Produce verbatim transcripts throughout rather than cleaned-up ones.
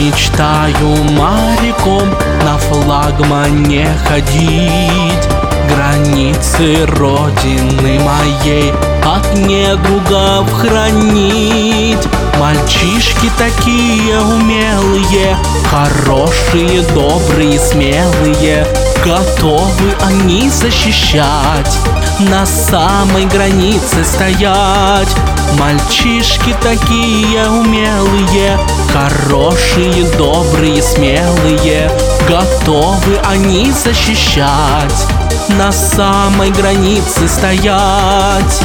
мечтаю моряком на флагмане ходить, границы родины моей от недругов хранить. Мальчишки такие умелые, хорошие, добрые, смелые, готовы они защищать, на самой границе стоять. Мальчишки такие умелые, хорошие, добрые, смелые, готовы они защищать, на самой границе стоять.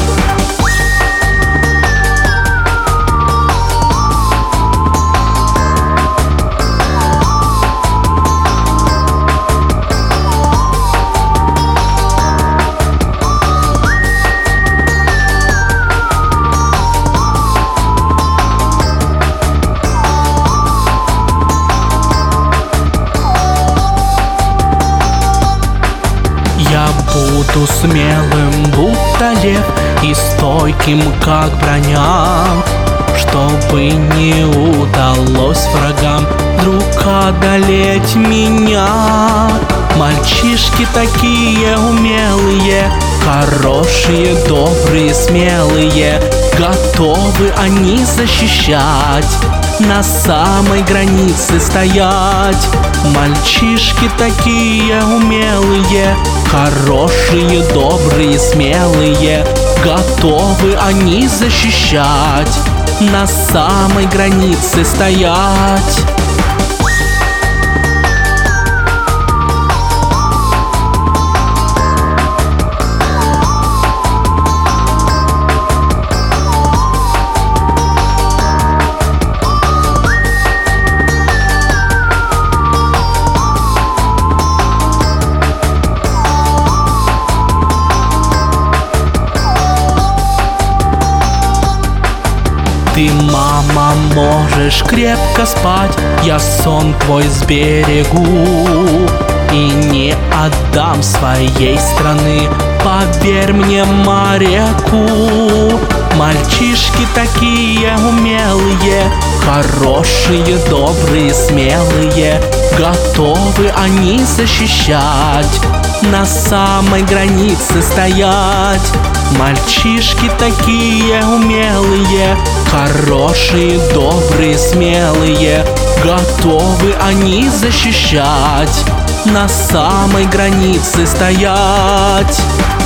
Я буду смелым, будто лев, и стойким, как броня, чтобы не удалось врагам вдруг одолеть меня. Мальчишки такие умелые, хорошие, добрые, смелые, готовы они защищать, на самой границе стоять. Мальчишки такие умелые, хорошие, добрые, смелые, готовы они защищать, на самой границе стоять. Ты, мама, можешь крепко спать, я сон твой сберегу и не отдам своей страны, поверь мне, моряку. Мальчишки такие умелые, хорошие, добрые, смелые, готовы они защищать, на самой границе стоять. Мальчишки такие умелые, хорошие, добрые, смелые, готовы они защищать, на самой границе стоять.